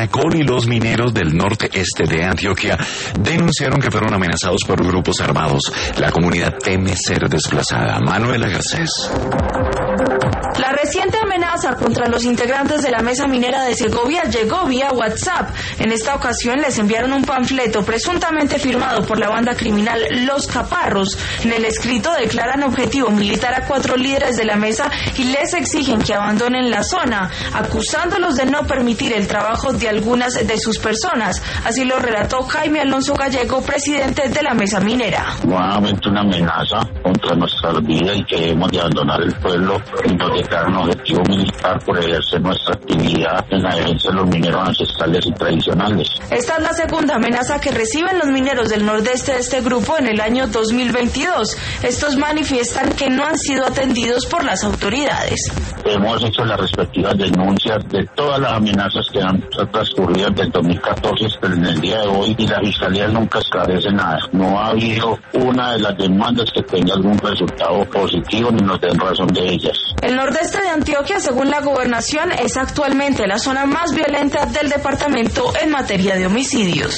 Tacol y los mineros del norte-este de Antioquia denunciaron que fueron amenazados por grupos armados. La comunidad teme ser desplazada. Manuela Garcés. La reciente amenaza contra los integrantes de la mesa minera de Segovia llegó vía WhatsApp. En esta ocasión les enviaron un panfleto presuntamente firmado por la banda criminal Los Caparros. En el escrito declaran objetivo militar a 4 líderes de la mesa y les exigen que abandonen la zona, acusándolos de no permitir el trabajo de algunas de sus personas. Así lo relató Jaime Alonso Gallego, presidente de la mesa minera. Nuevamente una amenaza contra nuestra vida y que debemos de abandonar el pueblo y nos declaran objetivo militar por ejercer nuestra actividad en la defensa de los mineros ancestrales y tradicionales. Esta es la segunda amenaza que reciben los mineros del nordeste de este grupo en el año 2022. Estos manifiestan que no han sido atendidos por las autoridades. Hemos hecho las respectivas denuncias de todas las amenazas que han transcurrido desde el 2014 hasta en el día de hoy y la Fiscalía nunca esclarece nada. No ha habido una de las demandas que tenga algún resultado positivo ni nos den razón de ellas. El nordeste de Antioquia, según la gobernación, es actualmente la zona más violenta del departamento en materia de homicidios.